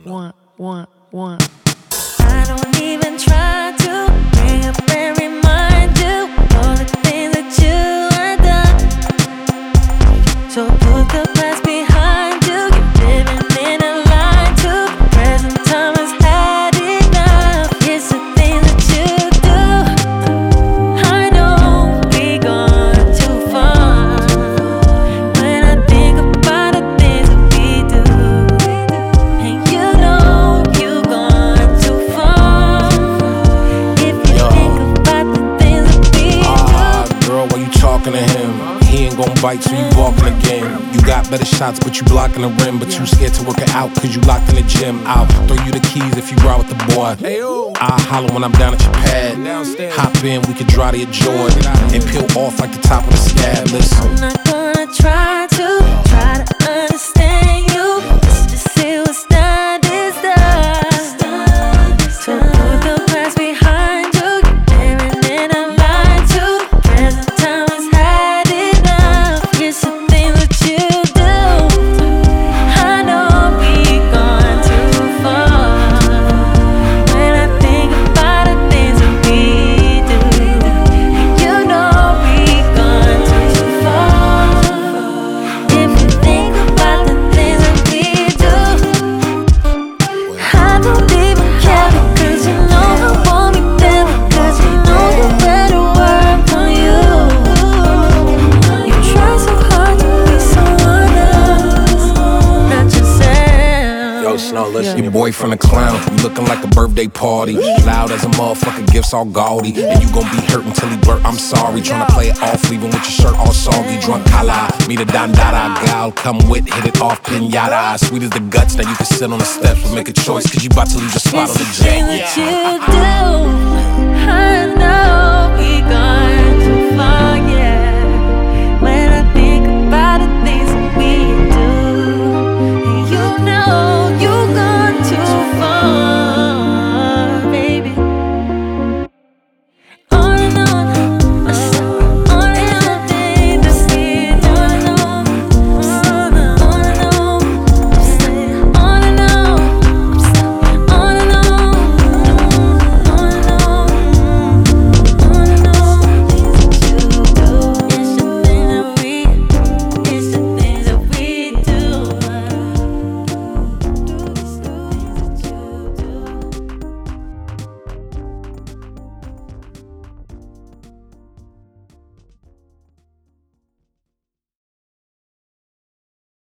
One. I don't even try to bring up and remind you all the things that you have done. So put the past behind you. You're living in a lie to present time has had enough. It's the things that you do. I know we gone too far. When I think about the things that we do, and you know you gone too far. If you think about the things that we do. Girl, why you talking to him? He ain't gon' bite, so you walking again. You got better shots, but you blocking the rim. But you scared to work it out, cause you locked in the gym. I'll throw you the keys if you ride with the boy. I'll holler when I'm down at your pad. Hop in, we can dry to your joy and peel off like the top of the scab. Listen, I'm not gonna try to understand you. Just say what's done is done. So put the past behind you. You're living in a lie to present time has had enough. It's the things that you do. I know we gone too far. When I think about the things that we do, you know we gone too far. If you think about the things that we do, I don't even care because you know I want me there. Because you know you better work on you. You try so hard to be someone else, not yourself. yo, Snow, listen. Your boyfriend a clown, you looking like a birthday party. Loud as a motherfucker, gifts all gaudy. And you gon' be hurt until he blurt, I'm sorry. Tryna play it off, leaving with your shirt all soggy. Drunk kala, meet a dandada gal. Come with, hit it off, pinata. Sweet as the guts, now you can sit on the steps. But make a choice, cause you about to lose your spot on the jet. It's the thing that you do. I